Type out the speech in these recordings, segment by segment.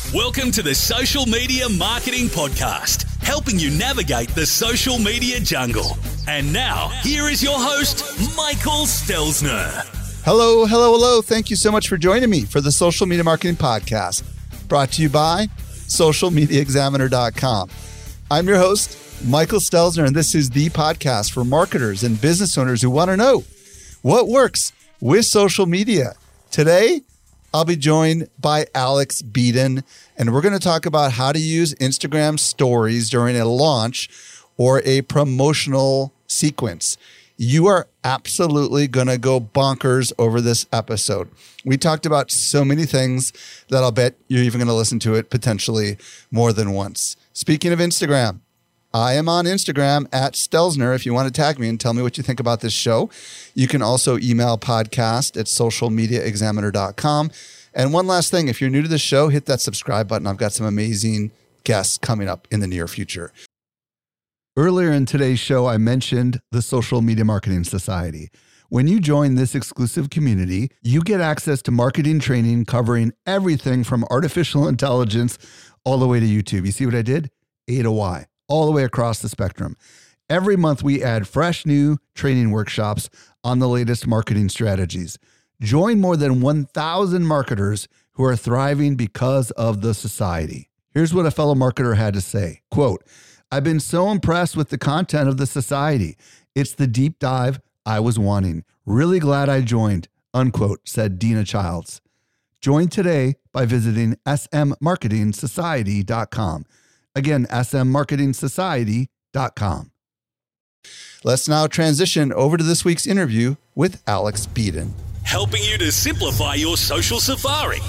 Welcome to the Social Media Marketing Podcast, helping you navigate the social media jungle. And now, here is your host, Michael Stelzner. Hello. Thank you so much for joining me for the Social Media Marketing Podcast, brought to you by socialmediaexaminer.com. I'm your host, Michael Stelzner, and this is the podcast for marketers and business owners who want to know what works with social media. Today, I'll be joined by Alex Beeden, and we're going to talk about how to use Instagram stories during a launch or a promotional sequence. You are absolutely going to go bonkers over this episode. We talked about so many things that I'll bet you're even going to listen to it potentially more than once. Speaking of Instagram, I am on Instagram at Stelzner. If you want to tag me and tell me what you think about this show, you can also email podcast at socialmediaexaminer.com. And one last thing, if you're new to the show, hit that subscribe button. I've got some amazing guests coming up in the near future. Earlier in today's show, I mentioned the Social Media Marketing Society. When you join this exclusive community, you get access to marketing training covering everything from artificial intelligence all the way to YouTube. You see what I did? A to Y. All the way across the spectrum. Every month, we add fresh new training workshops on the latest marketing strategies. Join more than 1,000 marketers who are thriving because of the society. Here's what a fellow marketer had to say. Quote, "I've been so impressed with the content of the society. It's the deep dive I was wanting. Really glad I joined," unquote, said Dina Childs. Join today by visiting smmarketingsociety.com. Again, smmarketingsociety.com. Let's now transition over to this week's interview with Alex Beeden. Helping you to simplify your social safari.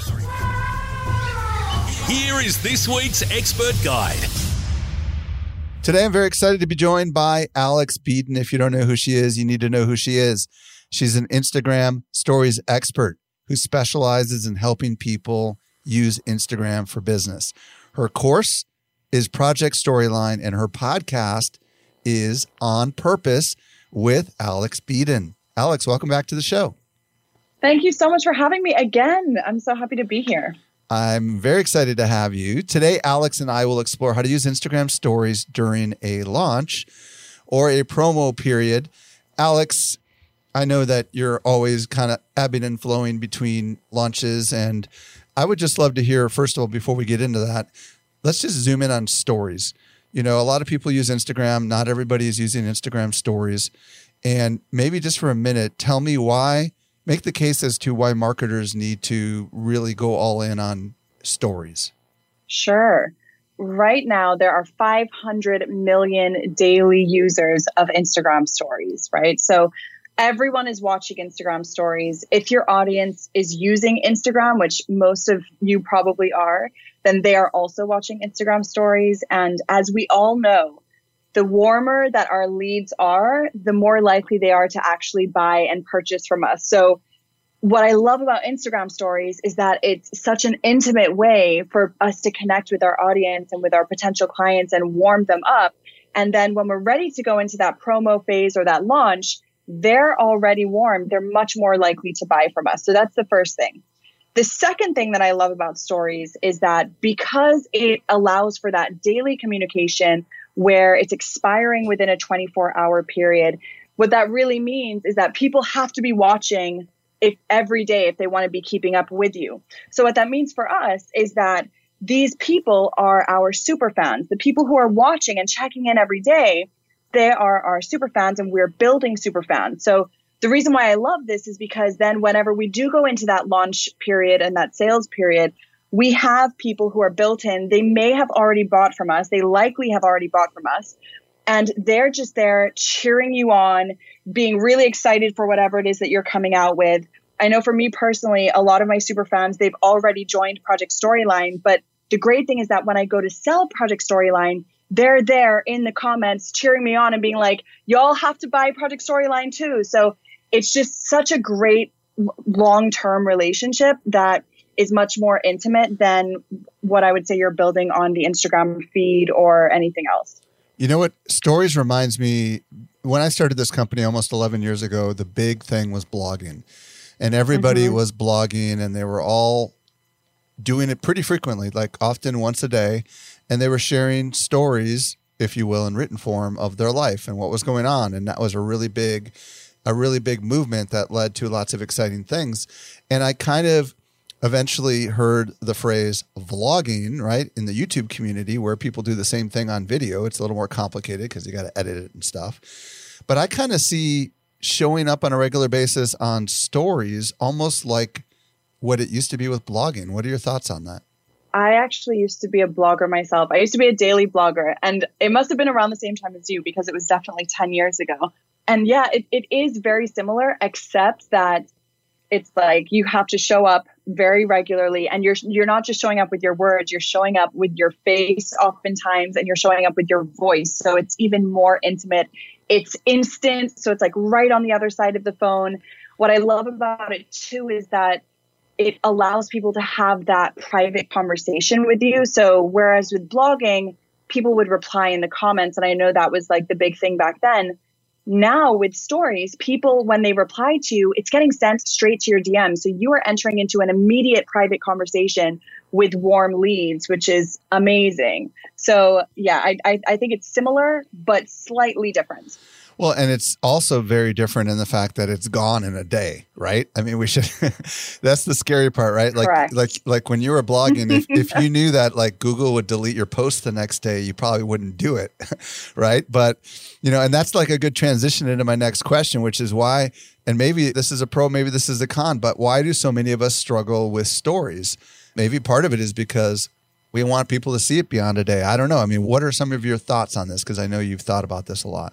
Here is this week's expert guide. Today, I'm very excited to be joined by Alex Beeden. If you don't know who she is, you need to know who she is. She's an Instagram stories expert who specializes in helping people use Instagram for business. Her course is Project Storyline, and her podcast is On Purpose with Alex Beeden. Alex, welcome back to the show. Thank you so much for having me again. I'm so happy to be here. I'm very excited to have you. Today, Alex and I will explore how to use Instagram stories during a launch or a promo period. Alex, I know that you're always kind of ebbing and flowing between launches, and I would just love to hear, first of all, before we get into that, let's just zoom in on stories. You know, a lot of people use Instagram. Not everybody is using Instagram stories. And maybe just for a minute, tell me why, make the case as to why marketers need to really go all in on stories. Sure. Right now, there are 500 million daily users of Instagram stories, right? So everyone is watching Instagram stories. If your audience is using Instagram, which most of you probably are, then they are also watching Instagram stories. And as we all know, the warmer that our leads are, the more likely they are to actually buy and purchase from us. So what I love about Instagram stories is that it's such an intimate way for us to connect with our audience and with our potential clients and warm them up. And then when we're ready to go into that promo phase or that launch, they're already warm. They're much more likely to buy from us. So that's the first thing. The second thing that I love about stories is that because it allows for that daily communication where it's expiring within a 24-hour period, what that really means is that people have to be watching every day if they want to be keeping up with you. So what that means for us is that these people are our super fans. The people who are watching and checking in every day, they are our super fans, and we're building super fans. So the reason why I love this is because then whenever we do go into that launch period and that sales period, we have people who are built in. They may have already bought from us. They likely have already bought from us. And they're just there cheering you on, being really excited for whatever it is that you're coming out with. I know for me personally, a lot of my super fans, they've already joined Project Storyline. But the great thing is that when I go to sell Project Storyline, they're there in the comments cheering me on and being like, y'all have to buy Project Storyline too. So it's just such a great long-term relationship that is much more intimate than what I would say you're building on the Instagram feed or anything else. You know what? Stories reminds me, when I started this company almost 11 years ago, the big thing was blogging. And everybody was blogging, and they were all doing it pretty frequently, like often once a day. And they were sharing stories, if you will, in written form of their life and what was going on. And that was a really big movement that led to lots of exciting things. And I kind of eventually heard the phrase vlogging, right, in the YouTube community, where people do the same thing on video. It's a little more complicated because you got to edit it and stuff. But I kind of see showing up on a regular basis on stories almost like what it used to be with blogging. What are your thoughts on that? I actually used to be a blogger myself. I used to be a daily blogger, and it must have been around the same time as you because it was definitely 10 years ago. And yeah, it is very similar, except that it's like you have to show up very regularly, and you're not just showing up with your words, you're showing up with your face oftentimes, and you're showing up with your voice. So it's even more intimate. It's instant. So it's like right on the other side of the phone. What I love about it too is that it allows people to have that private conversation with you. So whereas with blogging, people would reply in the comments, and I know that was like the big thing back then. Now with stories, people, when they reply to you, it's getting sent straight to your DM. So you are entering into an immediate private conversation with warm leads, which is amazing. So yeah, I think it's similar, but slightly different. Well, and it's also very different in the fact that it's gone in a day, right? I mean, we should, that's the scary part, right? Like when you were blogging, if you knew that like Google would delete your post the next day, you probably wouldn't do it, right? But, you know, and that's like a good transition into my next question, which is why, and maybe this is a pro, maybe this is a con, but why do so many of us struggle with stories? Maybe part of it is because we want people to see it beyond a day. I don't know. I mean, what are some of your thoughts on this? Because I know you've thought about this a lot.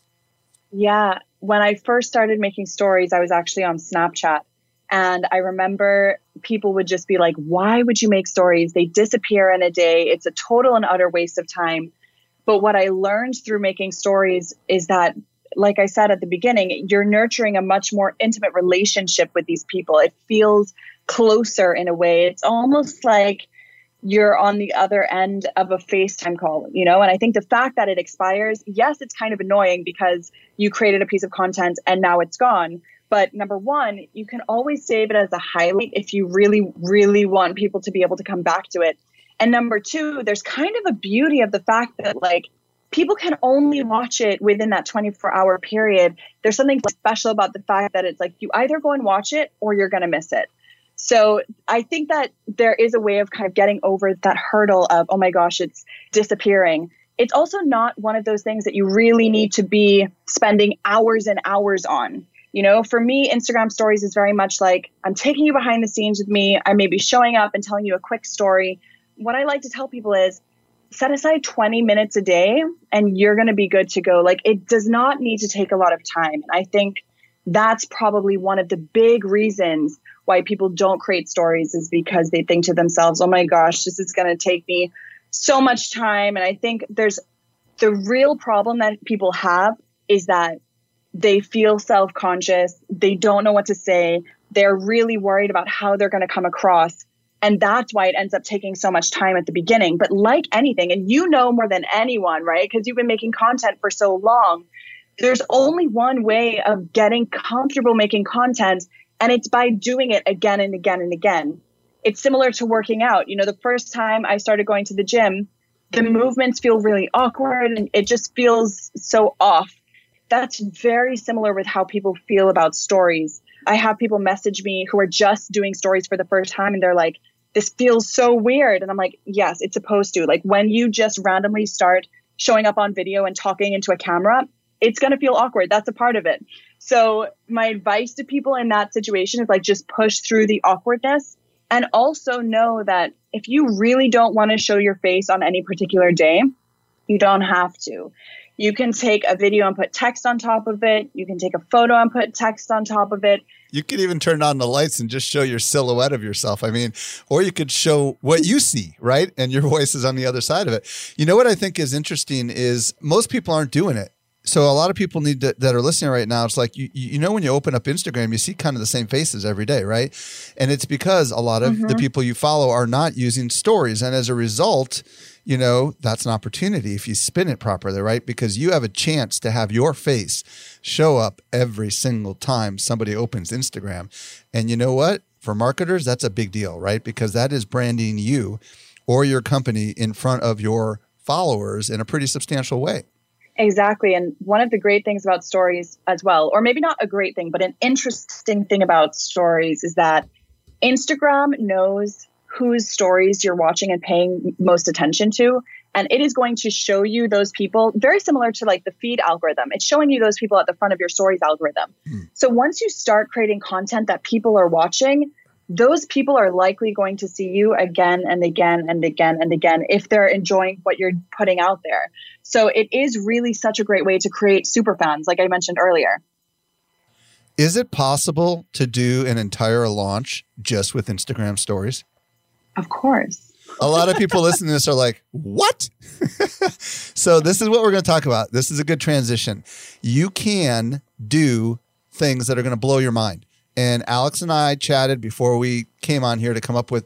Yeah. When I first started making stories, I was actually on Snapchat. And I remember people would just be like, why would you make stories? They disappear in a day. It's a total and utter waste of time. But what I learned through making stories is that, like I said at the beginning, you're nurturing a much more intimate relationship with these people. It feels closer in a way. It's almost like you're on the other end of a FaceTime call, you know? And I think the fact that it expires, yes, it's kind of annoying because you created a piece of content and now it's gone. But number one, you can always save it as a highlight if you really, really want people to be able to come back to it. And number two, there's kind of a beauty of the fact that like people can only watch it within that 24-hour period. There's something special about the fact that it's like you either go and watch it or you're going to miss it. So I think that there is a way of kind of getting over that hurdle of, oh my gosh, it's disappearing. It's also not one of those things that you really need to be spending hours and hours on. You know, for me, Instagram stories is very much like I'm taking you behind the scenes with me. I may be showing up and telling you a quick story. What I like to tell people is set aside 20 minutes a day and you're going to be good to go. Like it does not need to take a lot of time. And I think that's probably one of the big reasons why people don't create stories is because they think to themselves, oh my gosh, this is going to take me so much time. And I think there's the real problem that people have is that they feel self-conscious. They don't know what to say. They're really worried about how they're going to come across. And that's why it ends up taking so much time at the beginning. But like anything, and you know more than anyone, right? Because you've been making content for so long, there's only one way of getting comfortable making content, and it's by doing it again and again and again. It's similar to working out. You know, the first time I started going to the gym, the movements feel really awkward and it just feels so off. That's very similar with how people feel about stories. I have people message me who are just doing stories for the first time and they're like, this feels so weird. And I'm like, yes, it's supposed to. Like when you just randomly start showing up on video and talking into a camera, it's going to feel awkward. That's a part of it. So my advice to people in that situation is like, just push through the awkwardness and also know that if you really don't want to show your face on any particular day, you don't have to. You can take a video and put text on top of it. You can take a photo and put text on top of it. You could even turn on the lights and just show your silhouette of yourself. I mean, or you could show what you see, right? And your voice is on the other side of it. You know what I think is interesting is most people aren't doing it. So a lot of people that are listening right now, it's like, you know, when you open up Instagram, you see kind of the same faces every day, right? And it's because a lot of the people you follow are not using stories. And as a result, you know, that's an opportunity if you spin it properly, right? Because you have a chance to have your face show up every single time somebody opens Instagram. And you know what? For marketers, that's a big deal, right? Because that is branding you or your company in front of your followers in a pretty substantial way. Exactly. And one of the great things about stories as well, or maybe not a great thing, but an interesting thing about stories is that Instagram knows whose stories you're watching and paying most attention to. And it is going to show you those people, very similar to like the feed algorithm. It's showing you those people at the front of your stories algorithm. So once you start creating content that people are watching, those people are likely going to see you again and again and again and again if they're enjoying what you're putting out there. So it is really such a great way to create super fans, like I mentioned earlier. Is it possible to do an entire launch just with Instagram stories? Of course. A lot of people listening to this are like, what? So this is what we're going to talk about. This is a good transition. You can do things that are going to blow your mind. And Alex and I chatted before we came on here to come up with,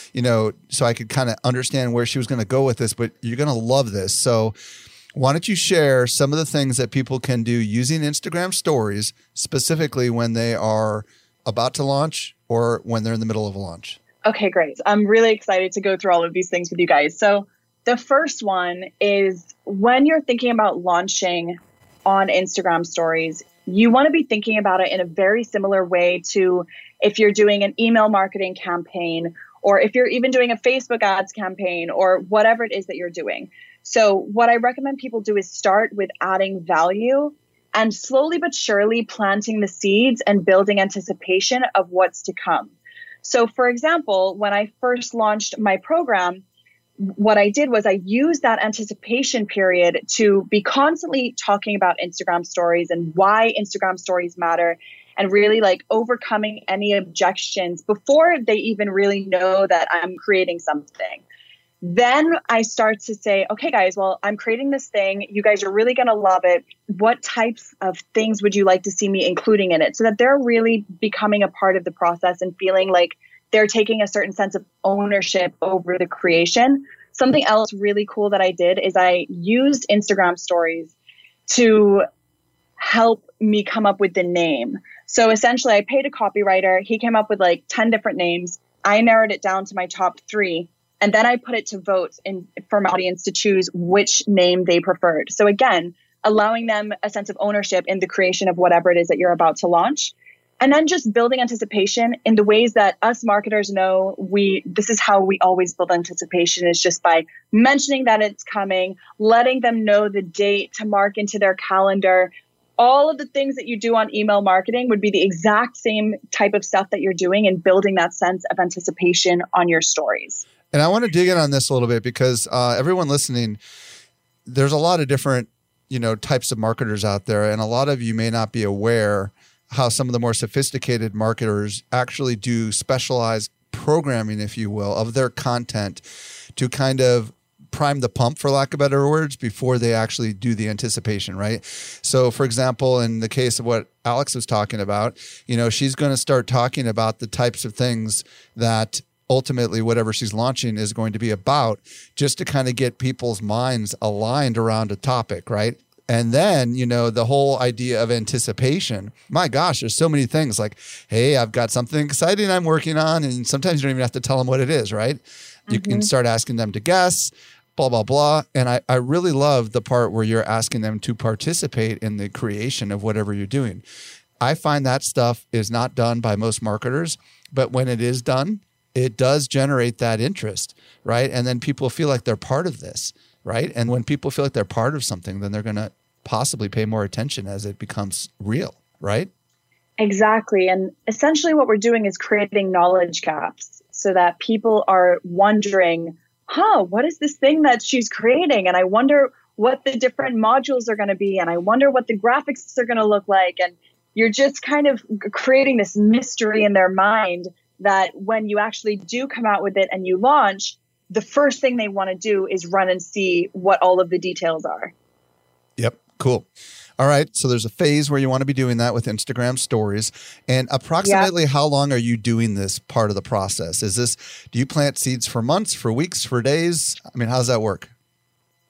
so I could kind of understand where she was going to go with this, but you're going to love this. So why don't you share some of the things that people can do using Instagram stories, specifically when they are about to launch or when they're in the middle of a launch? Okay, great. I'm really excited to go through all of these things with you guys. So the first one is when you're thinking about launching on Instagram stories, you want to be thinking about it in a very similar way to if you're doing an email marketing campaign, or if you're even doing a Facebook ads campaign, or whatever it is that you're doing. So what I recommend people do is start with adding value and slowly but surely planting the seeds and building anticipation of what's to come. So for example, when I first launched my program, what I did was I used that anticipation period to be constantly talking about Instagram stories and why Instagram stories matter, and really like overcoming any objections before they even really know that I'm creating something. Then I start to say, okay, guys, well, I'm creating this thing. You guys are really going to love it. What types of things would you like to see me including in it? So that they're really becoming a part of the process and feeling like they're taking a certain sense of ownership over the creation. Something else really cool that I did is I used Instagram stories to help me come up with the name. So essentially I paid a copywriter. He came up with like 10 different names. I narrowed it down to my top 3. And then I put it to vote for my audience to choose which name they preferred. So again, allowing them a sense of ownership in the creation of whatever it is that you're about to launch. And then just building anticipation in the ways that us marketers know this is how we always build anticipation, is just by mentioning that it's coming, letting them know the date to mark into their calendar. All of the things that you do on email marketing would be the exact same type of stuff that you're doing and building that sense of anticipation on your stories. And I want to dig in on this a little bit because everyone listening, there's a lot of different, types of marketers out there. And a lot of you may not be aware how some of the more sophisticated marketers actually do specialized programming, if you will, of their content to kind of prime the pump, for lack of better words, before they actually do the anticipation, right? So for example, in the case of what Alex was talking about, she's going to start talking about the types of things that ultimately whatever she's launching is going to be about, just to kind of get people's minds aligned around a topic, right? And then, the whole idea of anticipation, my gosh, there's so many things like, hey, I've got something exciting I'm working on. And sometimes you don't even have to tell them what it is, right? Mm-hmm. You can start asking them to guess, blah, blah, blah. And I really love the part where you're asking them to participate in the creation of whatever you're doing. I find that stuff is not done by most marketers, but when it is done, it does generate that interest, right? And then people feel like they're part of this. Right. And when people feel like they're part of something, then they're going to possibly pay more attention as it becomes real. Right. Exactly. And essentially what we're doing is creating knowledge gaps so that people are wondering, what is this thing that she's creating? And I wonder what the different modules are going to be. And I wonder what the graphics are going to look like. And you're just kind of creating this mystery in their mind that when you actually do come out with it and you launch, the first thing they want to do is run and see what all of the details are. Yep. Cool. All right. So there's a phase where you want to be doing that with Instagram stories. And approximately how long are you doing this part of the process? Do you plant seeds for months, for weeks, for days? I mean, how does that work?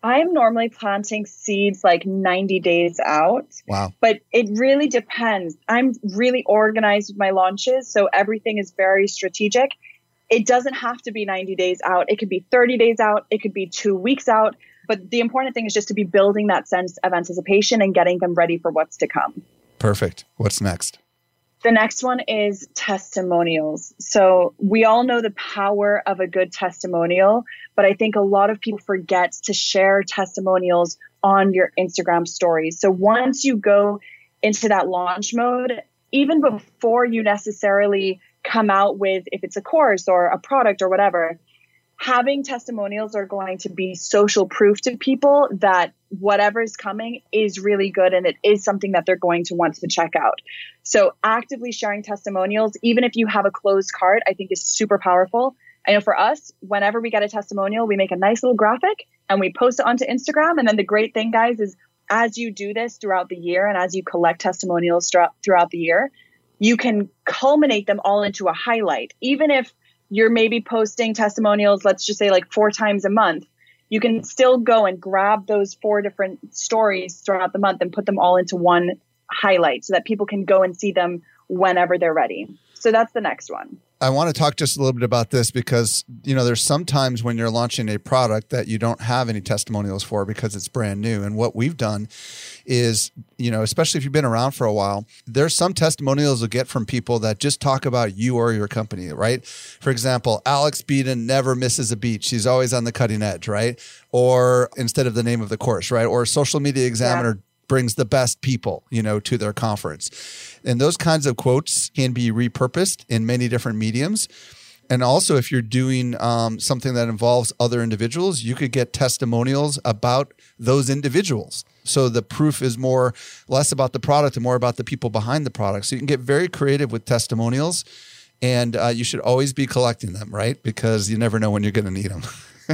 I'm normally planting seeds like 90 days out. Wow. But it really depends. I'm really organized with my launches, so everything is very strategic. It doesn't have to be 90 days out. It could be 30 days out. It could be 2 weeks out. But the important thing is just to be building that sense of anticipation and getting them ready for what's to come. Perfect. What's next? The next one is testimonials. So we all know the power of a good testimonial, but I think a lot of people forget to share testimonials on your Instagram stories. So once you go into that launch mode, even before you necessarily come out with, if it's a course or a product or whatever, having testimonials are going to be social proof to people that whatever is coming is really good and it is something that they're going to want to check out. So actively sharing testimonials, even if you have a closed cart, I think is super powerful. I know for us, whenever we get a testimonial, we make a nice little graphic and we post it onto Instagram. And then the great thing, guys, is as you do this throughout the year and as you collect testimonials throughout the year, you can culminate them all into a highlight. Even if you're maybe posting testimonials, let's just say like 4 times a month, you can still go and grab those 4 different stories throughout the month and put them all into one highlight so that people can go and see them whenever they're ready. So that's the next one. I want to talk just a little bit about this because, there's sometimes when you're launching a product that you don't have any testimonials for because it's brand new. And what we've done is, especially if you've been around for a while, there's some testimonials you'll get from people that just talk about you or your company, right? For example, Alex Beaton never misses a beat. She's always on the cutting edge, right? Or instead of the name of the course, right? Or Social Media Examiner brings the best people, to their conference. And those kinds of quotes can be repurposed in many different mediums. And also, if you're doing something that involves other individuals, you could get testimonials about those individuals. So the proof is less about the product and more about the people behind the product. So you can get very creative with testimonials, and you should always be collecting them, right? Because you never know when you're going to need them.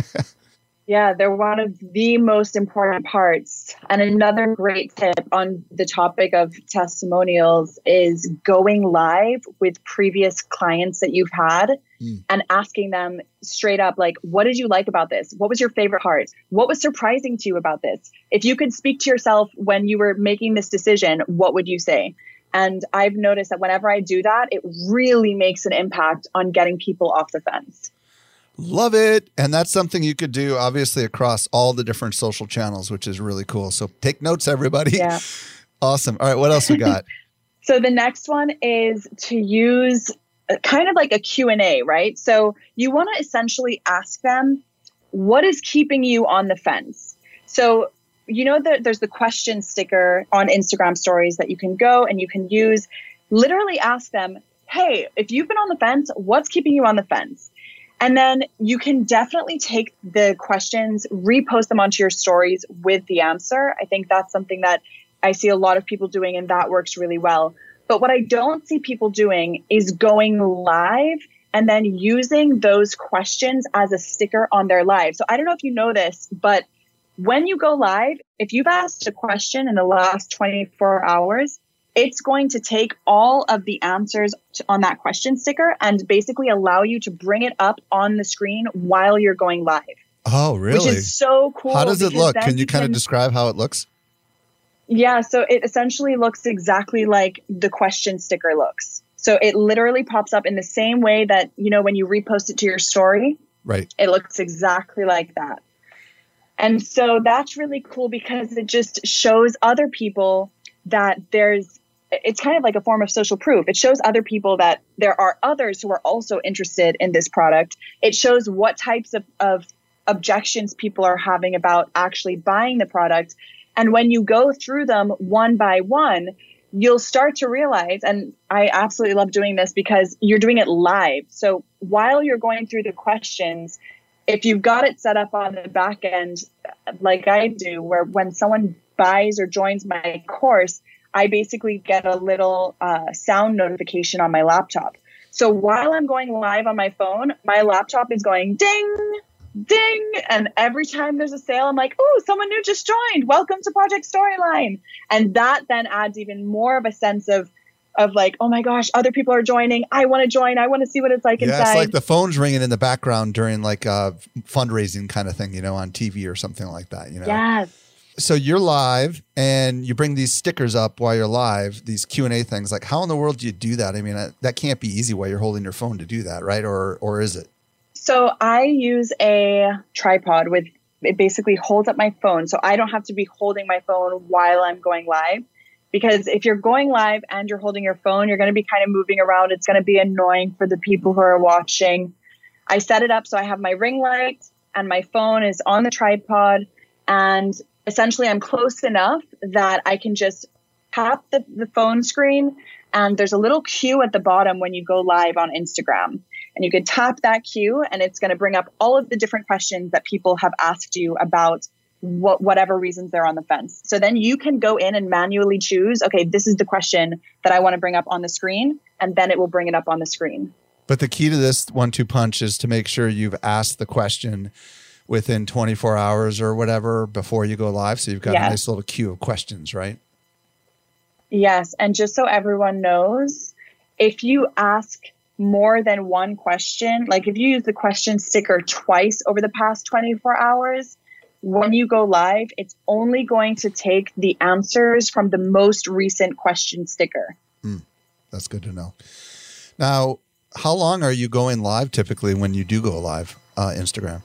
Yeah, they're one of the most important parts. And another great tip on the topic of testimonials is going live with previous clients that you've had and asking them straight up, like, what did you like about this? What was your favorite part? What was surprising to you about this? If you could speak to yourself when you were making this decision, what would you say? And I've noticed that whenever I do that, it really makes an impact on getting people off the fence. Love it. And that's something you could do, obviously, across all the different social channels, which is really cool. So take notes, everybody. Yeah. Awesome. All right. What else we got? So the next one is to use kind of like a Q&A, right? So you want to essentially ask them, what is keeping you on the fence? So, there's the question sticker on Instagram stories that you can go and you can use. Literally ask them, hey, if you've been on the fence, what's keeping you on the fence? And then you can definitely take the questions, repost them onto your stories with the answer. I think that's something that I see a lot of people doing, and that works really well. But what I don't see people doing is going live and then using those questions as a sticker on their live. So I don't know if you know this, but when you go live, if you've asked a question in the last 24 hours, it's going to take all of the answers on that question sticker and basically allow you to bring it up on the screen while you're going live. Oh, really? Which is so cool. How does it look? Can you kind of describe how it looks? Yeah, so it essentially looks exactly like the question sticker looks. So it literally pops up in the same way that, when you repost it to your story, right? It looks exactly like that. And so that's really cool because it just shows other people that it's kind of like a form of social proof. It shows other people that there are others who are also interested in this product. It shows what types of objections people are having about actually buying the product. And when you go through them one by one, you'll start to realize, and I absolutely love doing this because you're doing it live. So while you're going through the questions, if you've got it set up on the back end, like I do, where when someone buys or joins my course, I basically get a little sound notification on my laptop. So while I'm going live on my phone, my laptop is going ding, ding. And every time there's a sale, I'm like, oh, someone new just joined. Welcome to Project Storyline. And that then adds even more of a sense of of like, oh my gosh, other people are joining. I want to join. I want to see what it's like Yeah, inside. it's like the phone's ringing in the background during like a fundraising kind of thing, on TV or something like that, Yes. So you're live and you bring these stickers up while you're live, these Q&A things. Like, how in the world do you do that? I mean, that can't be easy while you're holding your phone to do that, right? Or is it? So I use a tripod with, it basically holds up my phone. So I don't have to be holding my phone while I'm going live. Because if you're going live and you're holding your phone, you're going to be kind of moving around. It's going to be annoying for the people who are watching. I set it up so I have my ring light and my phone is on the tripod. And essentially I'm close enough that I can just tap the phone screen. And there's a little cue at the bottom when you go live on Instagram. And you can tap that cue and it's going to bring up all of the different questions that people have asked you about whatever reasons they're on the fence. So then you can go in and manually choose, okay, this is the question that I want to bring up on the screen, and then it will bring it up on the screen. But the key to this 1-2 punch is to make sure you've asked the question within 24 hours or whatever before you go live. So you've got a nice little queue of questions, right? Yes. And just so everyone knows, if you ask more than one question, like if you use the question sticker twice over the past 24 hours, when you go live, it's only going to take the answers from the most recent question sticker. That's good to know. Now, how long are you going live typically when you do go live, Instagram?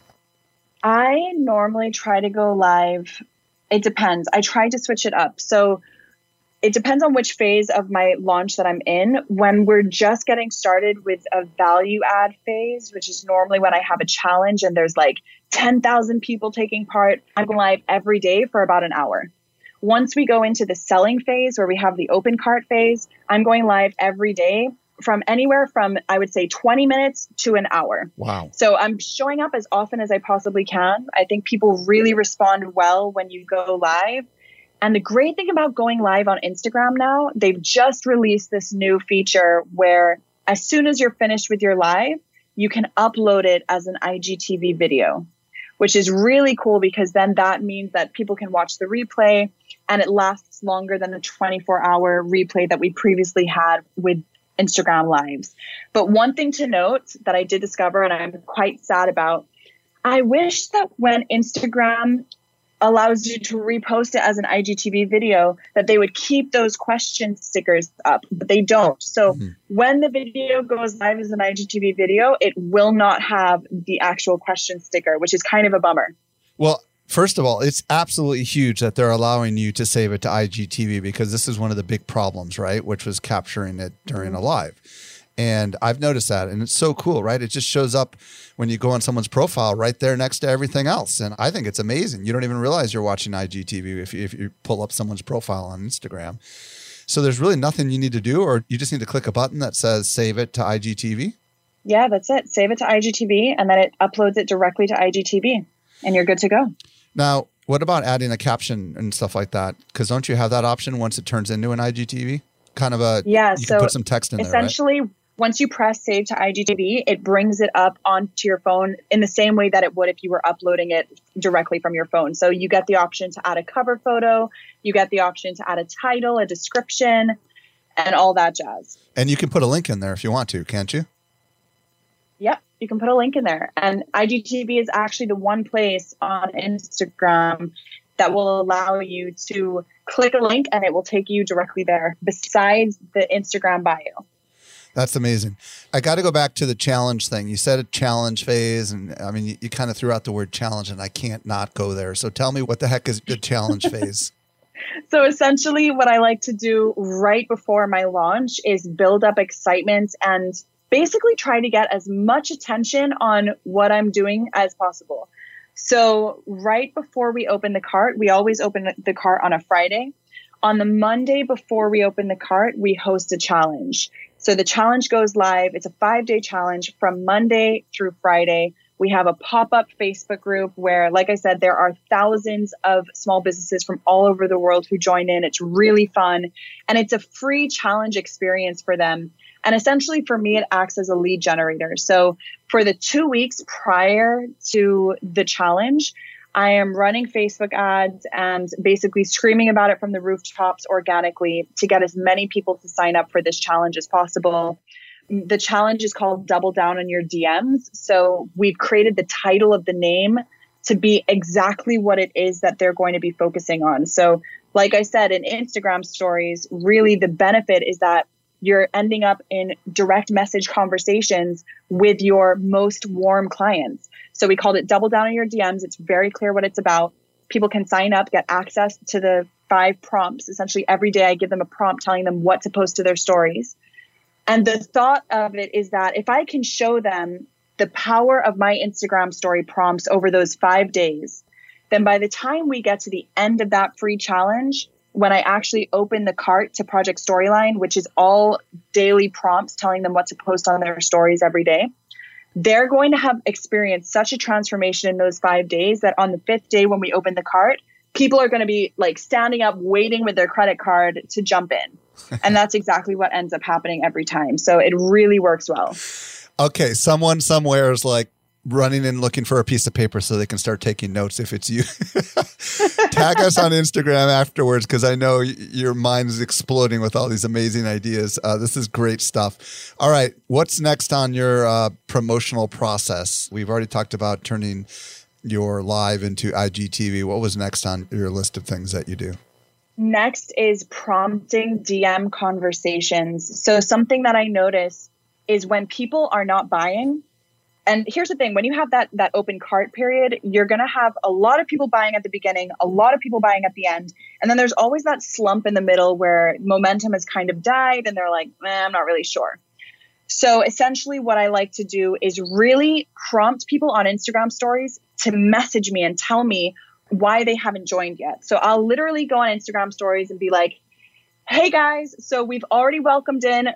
I normally try to go live. It depends. I try to switch it up. So it depends on which phase of my launch that I'm in. When we're just getting started with a value add phase, which is normally when I have a challenge and there's like 10,000 people taking part, I'm going live every day for about an hour. Once we go into the selling phase where we have the open cart phase, I'm going live every day from anywhere from, I would say, 20 minutes to an hour. Wow. So I'm showing up as often as I possibly can. I think people really respond well when you go live. And the great thing about going live on Instagram now, they've just released this new feature where as soon as you're finished with your live, you can upload it as an IGTV video, which is really cool because then that means that people can watch the replay and it lasts longer than the 24-hour replay that we previously had with Instagram lives. But one thing to note that I did discover and I'm quite sad about, I wish that when Instagram allows you to repost it as an IGTV video, that they would keep those question stickers up, but they don't. So when the video goes live as an IGTV video, it will not have the actual question sticker, which is kind of a bummer. Well, first of all, it's absolutely huge that they're allowing you to save it to IGTV because this is one of the big problems, right? Which was capturing it during a live. And I've noticed that. And it's so cool, right? It just shows up when you go on someone's profile right there next to everything else. And I think it's amazing. You don't even realize you're watching IGTV if you pull up someone's profile on Instagram. So there's really nothing you need to do, or you just need to click a button that says save it to IGTV? Yeah, that's it. Save it to IGTV, and then it uploads it directly to IGTV, and you're good to go. Now, what about adding a caption and stuff like that? Because don't you have that option once it turns into an IGTV? Kind of a, you can put some text in there, essentially, right? Once you press save to IGTV, it brings it up onto your phone in the same way that it would if you were uploading it directly from your phone. So you get the option to add a cover photo, you get the option to add a title, a description, and all that jazz. And you can put a link in there if you want to, can't you? Yep, you can put a link in there. And IGTV is actually the one place on Instagram that will allow you to click a link and it will take you directly there besides the Instagram bio. That's amazing. I got to go back to the challenge thing. You said a challenge phase, and I mean, you kind of threw out the word challenge, and I can't not go there. So tell me, what the heck is the challenge phase? So essentially what I like to do right before my launch is build up excitement and basically try to get as much attention on what I'm doing as possible. So right before we open the cart, we always open the cart on a Friday. On the Monday before we open the cart, we host a challenge. So the challenge goes live. It's a 5-day challenge from Monday through Friday. We have a pop-up Facebook group where, like I said, there are thousands of small businesses from all over the world who join in. It's really fun. And it's a free challenge experience for them. And essentially for me, it acts as a lead generator. So for the 2 weeks prior to the challenge, I am running Facebook ads and basically screaming about it from the rooftops organically to get as many people to sign up for this challenge as possible. The challenge is called Double Down on Your DMs. So we've created the title of the name to be exactly what it is that they're going to be focusing on. So like I said, in Instagram stories, really the benefit is that you're ending up in direct message conversations with your most warm clients. So we called it Double Down on Your DMs. It's very clear what it's about. People can sign up, get access to the 5 prompts. Essentially, every day I give them a prompt telling them what to post to their stories. And the thought of it is that if I can show them the power of my Instagram story prompts over those 5 days, then by the time we get to the end of that free challenge, when I actually open the cart to Project Storyline, which is all daily prompts telling them what to post on their stories every day, they're going to have experienced such a transformation in those 5 days that on the 5th day when we open the cart, people are going to be like standing up, waiting with their credit card to jump in. And that's exactly what ends up happening every time. So it really works well. Okay, someone somewhere is like running and looking for a piece of paper so they can start taking notes if it's you. Tag us on Instagram afterwards because I know your mind is exploding with all these amazing ideas. This is great stuff. All right, what's next on your promotional process? We've already talked about turning your live into IGTV. What was next on your list of things that you do? Next is prompting DM conversations. So something that I notice is when people are not buying. And here's the thing, when you have that open cart period, you're going to have a lot of people buying at the beginning, a lot of people buying at the end. And then there's always that slump in the middle where momentum has kind of died and they're like, I'm not really sure. So essentially what I like to do is really prompt people on Instagram stories to message me and tell me why they haven't joined yet. So I'll literally go on Instagram stories and be like, hey guys, so we've already welcomed in,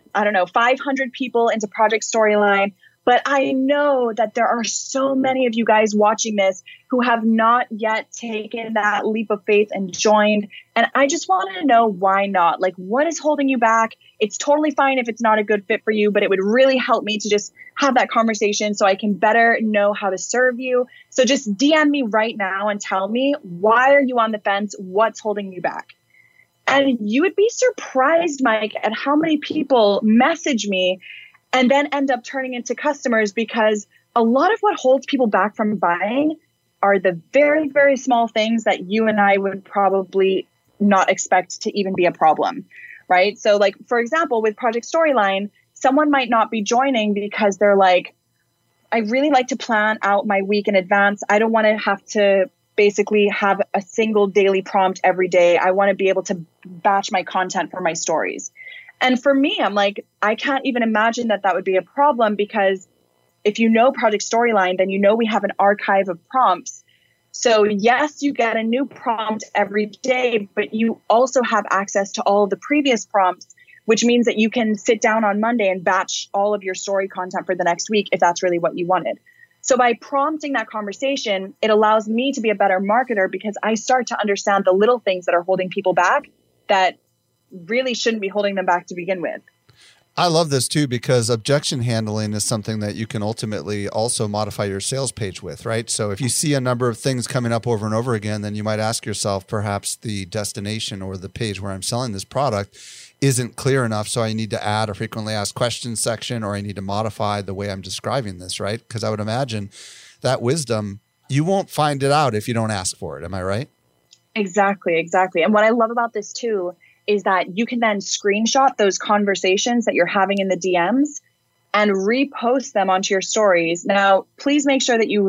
500 people into Project Storyline. But I know that there are so many of you guys watching this who have not yet taken that leap of faith and joined. And I just want to know why not? Like, what is holding you back? It's totally fine if it's not a good fit for you, but it would really help me to just have that conversation so I can better know how to serve you. So just DM me right now and tell me, why are you on the fence? What's holding you back? And you would be surprised, Mike, at how many people message me and then end up turning into customers, because a lot of what holds people back from buying are the very, very small things that you and I would probably not expect to even be a problem, right? So like, for example, with Project Storyline, someone might not be joining because they're like, I really like to plan out my week in advance. I don't want to have to basically have a single daily prompt every day. I want to be able to batch my content for my stories. And for me, I'm like, I can't even imagine that would be a problem, because if you know Project Storyline, then you know we have an archive of prompts. So yes, you get a new prompt every day, but you also have access to all of the previous prompts, which means that you can sit down on Monday and batch all of your story content for the next week if that's really what you wanted. So by prompting that conversation, it allows me to be a better marketer, because I start to understand the little things that are holding people back that really shouldn't be holding them back to begin with. I love this too, because objection handling is something that you can ultimately also modify your sales page with, right? So if you see a number of things coming up over and over again, then you might ask yourself, perhaps the destination or the page where I'm selling this product isn't clear enough. So I need to add a frequently asked questions section, or I need to modify the way I'm describing this, right? Because I would imagine that wisdom, you won't find it out if you don't ask for it. Am I right? Exactly. And what I love about this too is that you can then screenshot those conversations that you're having in the DMs and repost them onto your stories. Now, please make sure that you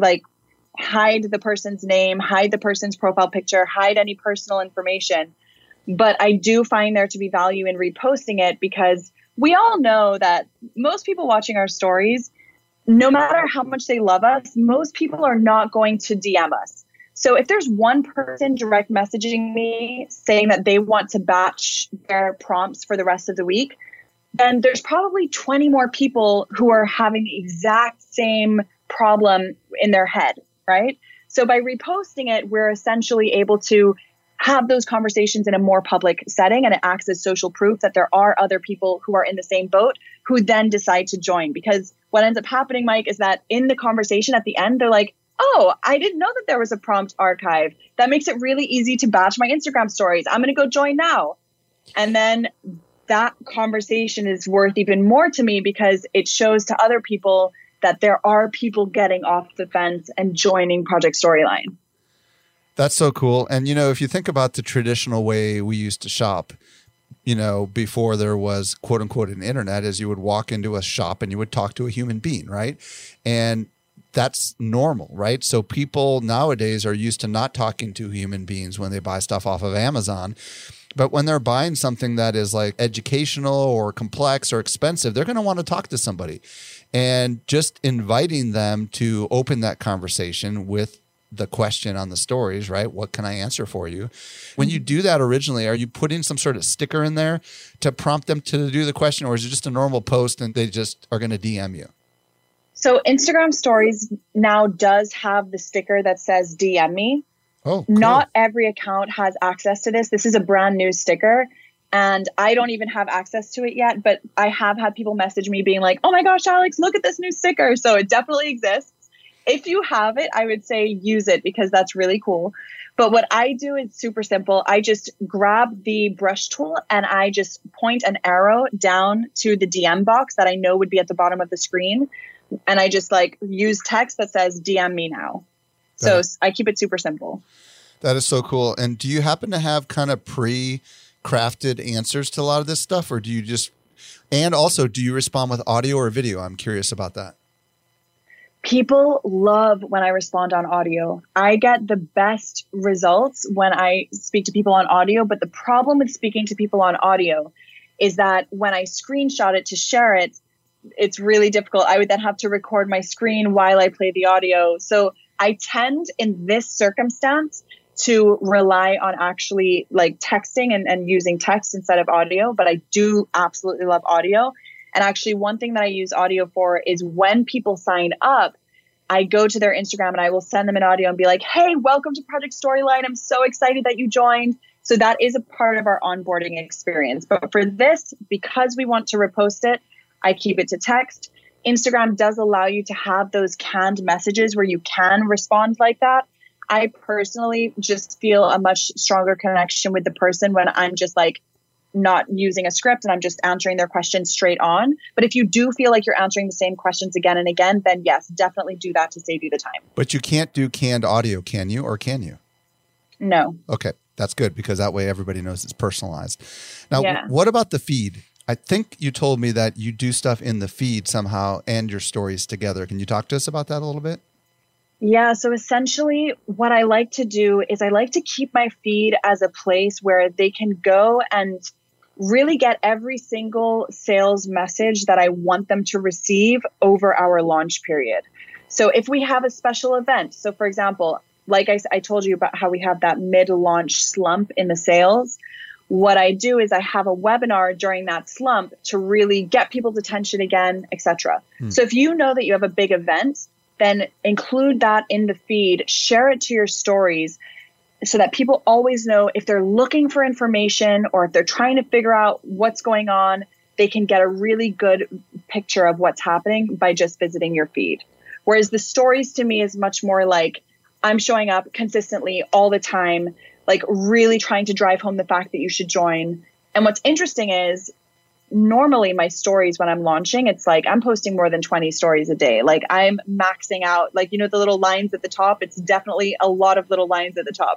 hide the person's name, hide the person's profile picture, hide any personal information. But I do find there to be value in reposting it, because we all know that most people watching our stories, no matter how much they love us, most people are not going to DM us. So if there's one person direct messaging me saying that they want to batch their prompts for the rest of the week, then there's probably 20 more people who are having the exact same problem in their head, right? So by reposting it, we're essentially able to have those conversations in a more public setting, and it acts as social proof that there are other people who are in the same boat who then decide to join. Because what ends up happening, Mike, is that in the conversation at the end, they're like, oh, I didn't know that there was a prompt archive. That makes it really easy to batch my Instagram stories. I'm going to go join now. And then that conversation is worth even more to me because it shows to other people that there are people getting off the fence and joining Project Storyline. That's so cool. And, if you think about the traditional way we used to shop, before there was quote unquote an internet, is you would walk into a shop and you would talk to a human being, right? And that's normal, right? So people nowadays are used to not talking to human beings when they buy stuff off of Amazon. But when they're buying something that is like educational or complex or expensive, they're going to want to talk to somebody. And just inviting them to open that conversation with the question on the stories, right? What can I answer for you? When you do that originally, are you putting some sort of sticker in there to prompt them to do the question, or is it just a normal post and they just are going to DM you? So Instagram Stories now does have the sticker that says DM me. Oh, cool. Not every account has access to this. This is a brand new sticker and I don't even have access to it yet, but I have had people message me being like, oh my gosh, Alex, look at this new sticker. So it definitely exists. If you have it, I would say use it because that's really cool. But what I do is super simple. I just grab the brush tool and I just point an arrow down to the DM box that I know would be at the bottom of the screen. And I just use text that says DM me now. So I keep it super simple. That is so cool. And do you happen to have kind of pre-crafted answers to a lot of this stuff, or do you and also do you respond with audio or video? I'm curious about that. People love when I respond on audio. I get the best results when I speak to people on audio, but the problem with speaking to people on audio is that when I screenshot it to share it, it's really difficult. I would then have to record my screen while I play the audio. So I tend in this circumstance to rely on actually texting and using text instead of audio, but I do absolutely love audio. And actually one thing that I use audio for is when people sign up, I go to their Instagram and I will send them an audio and be like, hey, welcome to Project Storyline. I'm so excited that you joined. So that is a part of our onboarding experience. But for this, because we want to repost it, I keep it to text. Instagram does allow you to have those canned messages where you can respond like that. I personally just feel a much stronger connection with the person when I'm just not using a script and I'm just answering their questions straight on. But if you do feel like you're answering the same questions again and again, then yes, definitely do that to save you the time. But you can't do canned audio, can you? Or can you? No. Okay. That's good because that way everybody knows it's personalized. Now, What about the feed? I think you told me that you do stuff in the feed somehow and your stories together. Can you talk to us about that a little bit? Yeah. So essentially what I like to do is I like to keep my feed as a place where they can go and really get every single sales message that I want them to receive over our launch period. So if we have a special event, so for example, like I told you about how we have that mid-launch slump in the sales, what I do is I have a webinar during that slump to really get people's attention again, etc. So if you know that you have a big event, then include that in the feed, share it to your stories so that people always know if they're looking for information or if they're trying to figure out what's going on, they can get a really good picture of what's happening by just visiting your feed. Whereas the stories to me is much more like I'm showing up consistently all the time, really trying to drive home the fact that you should join. And what's interesting is normally my stories when I'm launching, it's I'm posting more than 20 stories a day. I'm maxing out, the little lines at the top. It's definitely a lot of little lines at the top.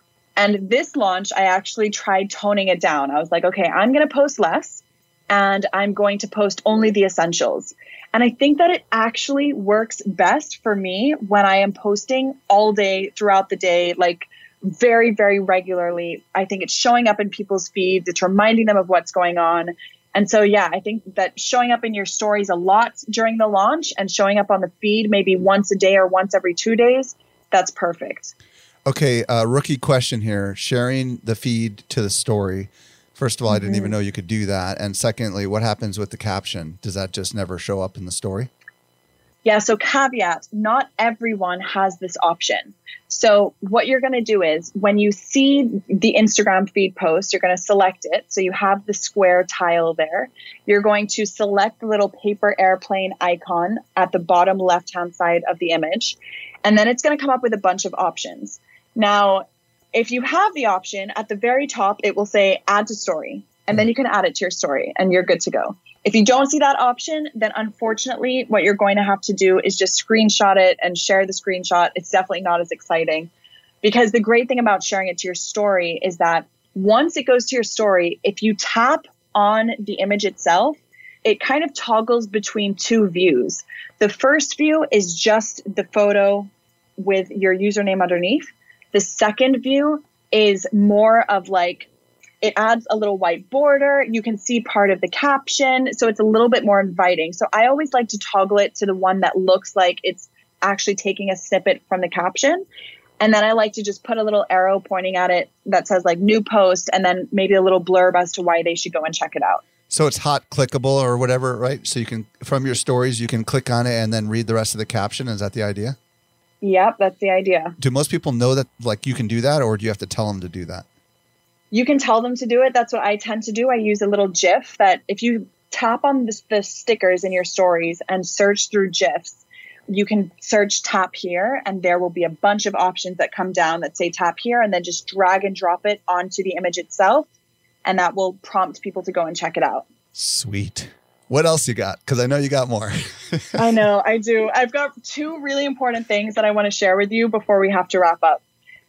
And this launch, I actually tried toning it down. I was like, okay, I'm going to post less and I'm going to post only the essentials. And I think that it actually works best for me when I am posting all day throughout the day, very, very regularly. I think it's showing up in people's feeds. It's reminding them of what's going on. And so, yeah, I think that showing up in your stories a lot during the launch and showing up on the feed maybe once a day or once every 2 days, that's perfect. Okay, rookie question here. Sharing the feed to the story. First of all, I didn't even know you could do that. And secondly, what happens with the caption? Does that just never show up in the story? Yeah, so caveat, not everyone has this option. So what you're going to do is when you see the Instagram feed post, you're going to select it. So you have the square tile there. You're going to select the little paper airplane icon at the bottom left-hand side of the image. And then it's going to come up with a bunch of options. Now, if you have the option at the very top, it will say add to story. And then you can add it to your story and you're good to go. If you don't see that option, then unfortunately, what you're going to have to do is just screenshot it and share the screenshot. It's definitely not as exciting, because the great thing about sharing it to your story is that once it goes to your story, if you tap on the image itself, it kind of toggles between two views. The first view is just the photo with your username underneath. The second view is more of like, it adds a little white border. You can see part of the caption. So it's a little bit more inviting. So I always like to toggle it to the one that looks like it's actually taking a snippet from the caption. And then I like to just put a little arrow pointing at it that says like new post, and then maybe a little blurb as to why they should go and check it out. So it's hot clickable or whatever, right? So you can, from your stories, you can click on it and then read the rest of the caption. Is that the idea? Yep, that's the idea. Do most people know that like you can do that, or do you have to tell them to do that? You can tell them to do it. That's what I tend to do. I use a little GIF that if you tap on the stickers in your stories and search through GIFs, you can search tap here, and there will be a bunch of options that come down that say tap here, and then just drag and drop it onto the image itself. And that will prompt people to go and check it out. Sweet. What else you got? Because I know you got more. I know, I do. I've got two really important things that I want to share with you before we have to wrap up.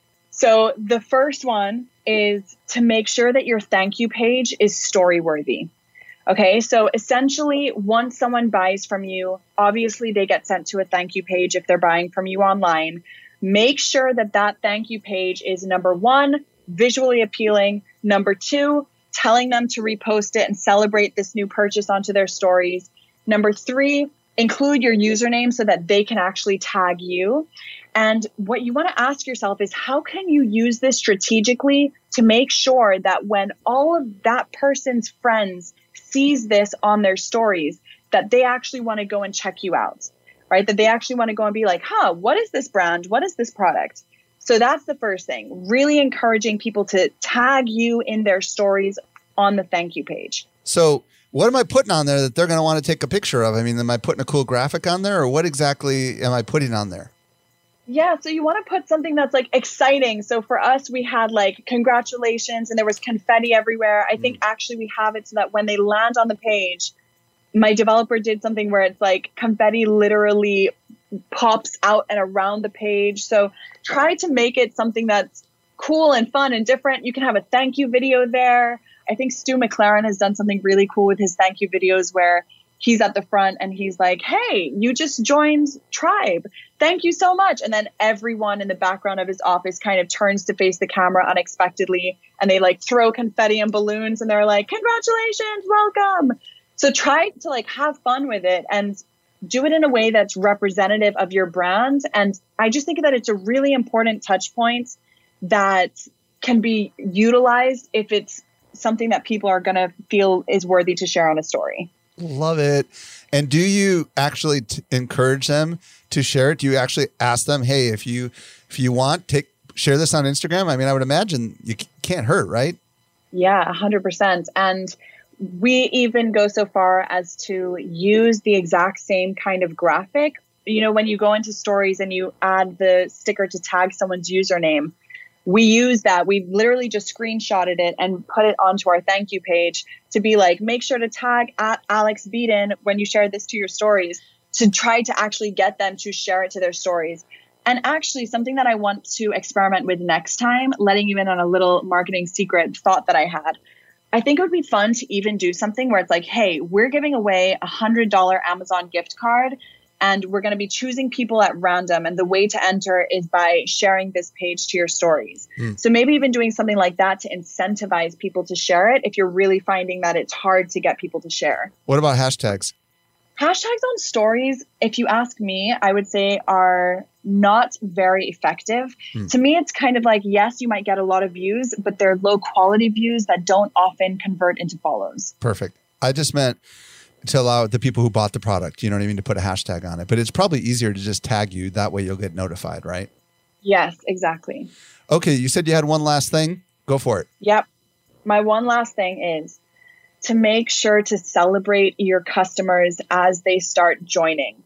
So the first one is to make sure that your thank you page is story worthy. Okay, so essentially, once someone buys from you, obviously they get sent to a thank you page if they're buying from you online. Make sure that that thank you page is, number one, visually appealing. Number two, telling them to repost it and celebrate this new purchase onto their stories. Number three, include your username so that they can actually tag you. And what you want to ask yourself is, how can you use this strategically to make sure that when all of that person's friends sees this on their stories, that they actually want to go and check you out, right? That they actually want to go and be like, what is this brand? What is this product? So that's the first thing, really encouraging people to tag you in their stories on the thank you page. So what am I putting on there that they're going to want to take a picture of? I mean, am I putting a cool graphic on there, or what exactly am I putting on there? Yeah, so you want to put something that's like exciting. So for us, we had like congratulations, and there was confetti everywhere. I think actually we have it so that when they land on the page, my developer did something where it's like confetti literally pops out and around the page. So try to make it something that's cool and fun and different. You can have a thank you video there. I think Stu McLaren has done something really cool with his thank you videos where he's at the front and he's like, hey, you just joined Tribe. Thank you so much. And then everyone in the background of his office kind of turns to face the camera unexpectedly, and they like throw confetti and balloons, and they're like, congratulations, welcome. So try to like have fun with it and do it in a way that's representative of your brand. And I just think that it's a really important touch point that can be utilized if it's something that people are going to feel is worthy to share on a story. Love it. And do you actually encourage them to share it? Do you actually ask them, hey, if you want, share this on Instagram? I mean, I would imagine you can't hurt, right? Yeah, 100%. And we even go so far as to use the exact same kind of graphic. You know, when you go into stories and you add the sticker to tag someone's username, we use that. We literally just screenshotted it and put it onto our thank you page to be like, make sure to tag at Alex Beaton when you share this to your stories, to try to actually get them to share it to their stories. And actually, something that I want to experiment with next time, letting you in on a little marketing secret thought that I had. I think it would be fun to even do something where it's like, hey, we're giving away a $100 Amazon gift card, and we're going to be choosing people at random. And the way to enter is by sharing this page to your stories. So maybe even doing something like that to incentivize people to share it if you're really finding that it's hard to get people to share. What about hashtags? Hashtags on stories, if you ask me, I would say are not very effective. To me, it's kind of like, yes, you might get a lot of views, but they're low quality views that don't often convert into follows. Perfect. I just meant to allow the people who bought the product, you know what I mean, to put a hashtag on it. But it's probably easier to just tag you. That way you'll get notified, right? Yes, exactly. Okay, you said you had one last thing. Go for it. Yep. My one last thing is to make sure to celebrate your customers as they start joining.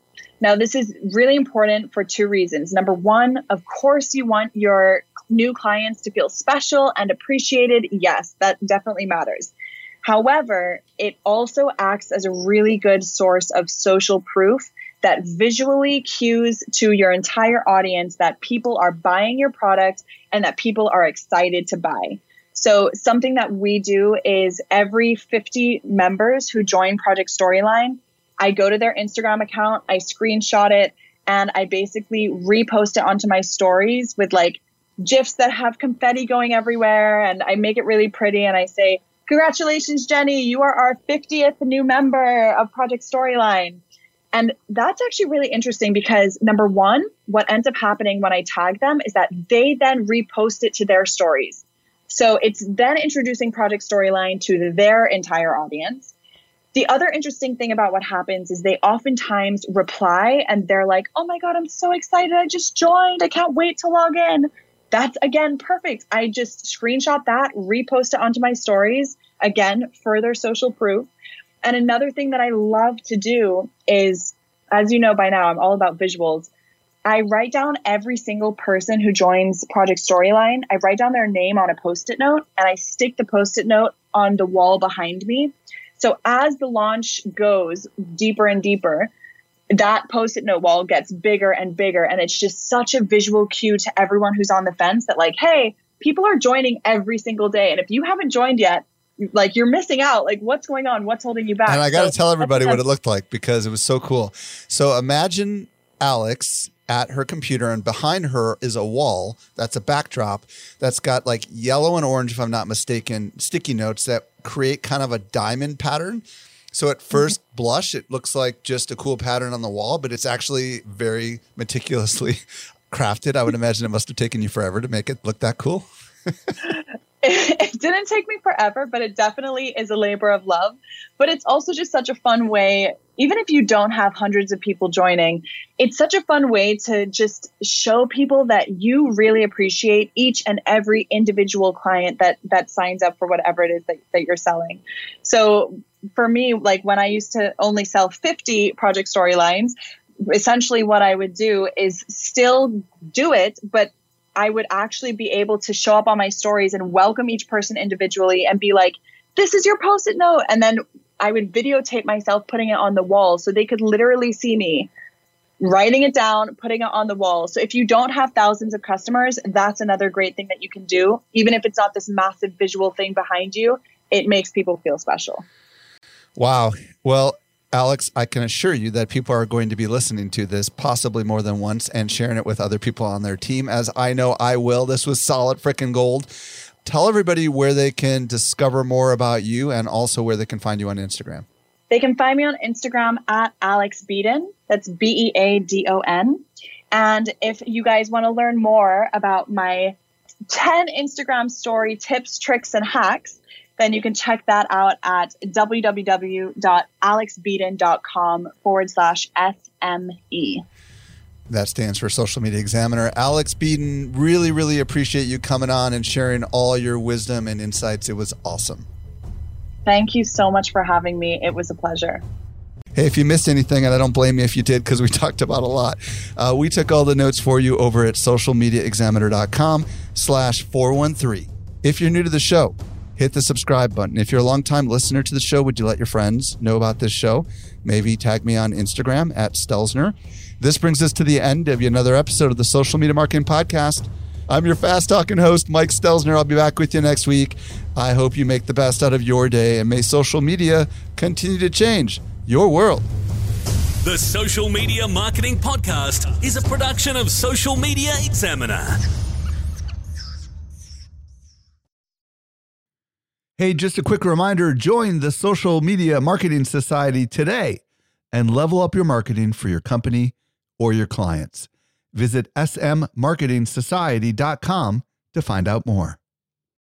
Now, this is really important for two reasons. Number one, of course, you want your new clients to feel special and appreciated. Yes, that definitely matters. However, it also acts as a really good source of social proof that visually cues to your entire audience that people are buying your product and that people are excited to buy. So something that we do is every 50 members who join Project Storyline, I go to their Instagram account, I screenshot it, and I basically repost it onto my stories with like GIFs that have confetti going everywhere. And I make it really pretty. And I say, congratulations, Jenny, you are our 50th new member of Project Storyline. And that's actually really interesting because number one, what ends up happening when I tag them is that they then repost it to their stories. So it's then introducing Project Storyline to their entire audience. The other interesting thing about what happens is they oftentimes reply and they're like, oh my God, I'm so excited. I just joined. I can't wait to log in. That's, again, perfect. I just screenshot that, repost it onto my stories. Again, further social proof. And another thing that I love to do is, as you know by now, I'm all about visuals. I write down every single person who joins Project Storyline. I write down their name on a Post-it note and I stick the Post-it note on the wall behind me. So as the launch goes deeper and deeper, that Post-it note wall gets bigger and bigger. And it's just such a visual cue to everyone who's on the fence that like, hey, people are joining every single day. And if you haven't joined yet, like you're missing out. Like what's going on? What's holding you back? And I got to tell everybody what it looked like because it was so cool. So imagine Alex at her computer and behind her is a wall that's a backdrop that's got like yellow and orange, if I'm not mistaken, sticky notes that create kind of a diamond pattern. So at first blush, it looks like just a cool pattern on the wall, but it's actually very meticulously crafted. I would imagine it must have taken you forever to make it look that cool. It didn't take me forever, but it definitely is a labor of love. But it's also just such a fun way, even if you don't have hundreds of people joining, it's such a fun way to just show people that you really appreciate each and every individual client that signs up for whatever it is that you're selling. So for me, like when I used to only sell 50 Project Storylines, essentially what I would do is still do it, but I would actually be able to show up on my stories and welcome each person individually and be like, this is your Post-it note. And then I would videotape myself putting it on the wall so they could literally see me writing it down, putting it on the wall. So if you don't have thousands of customers, that's another great thing that you can do. Even if it's not this massive visual thing behind you, it makes people feel special. Wow. Well, Alex, I can assure you that people are going to be listening to this possibly more than once and sharing it with other people on their team, as I know I will. This was solid freaking gold. Tell everybody where they can discover more about you and also where they can find you on Instagram. They can find me on Instagram at Alex Beadon. That's Beadon. And if you guys want to learn more about my 10 Instagram story tips, tricks, and hacks, then you can check that out at www.alexbeadon.com/SME. That stands for Social Media Examiner. Alex Beadon, really, really appreciate you coming on and sharing all your wisdom and insights. It was awesome. Thank you so much for having me. It was a pleasure. Hey, if you missed anything, and I don't blame you if you did because we talked about a lot, we took all the notes for you over at socialmediaexaminer.com/413. If you're new to the show, hit the subscribe button. If you're a longtime listener to the show, would you let your friends know about this show? Maybe tag me on Instagram at Stelzner. This brings us to the end of another episode of the Social Media Marketing Podcast. I'm your fast-talking host, Mike Stelzner. I'll be back with you next week. I hope you make the best out of your day, and may social media continue to change your world. The Social Media Marketing Podcast is a production of Social Media Examiner. Hey, just a quick reminder, join the Social Media Marketing Society today and level up your marketing for your company or your clients. Visit smmarketingsociety.com to find out more.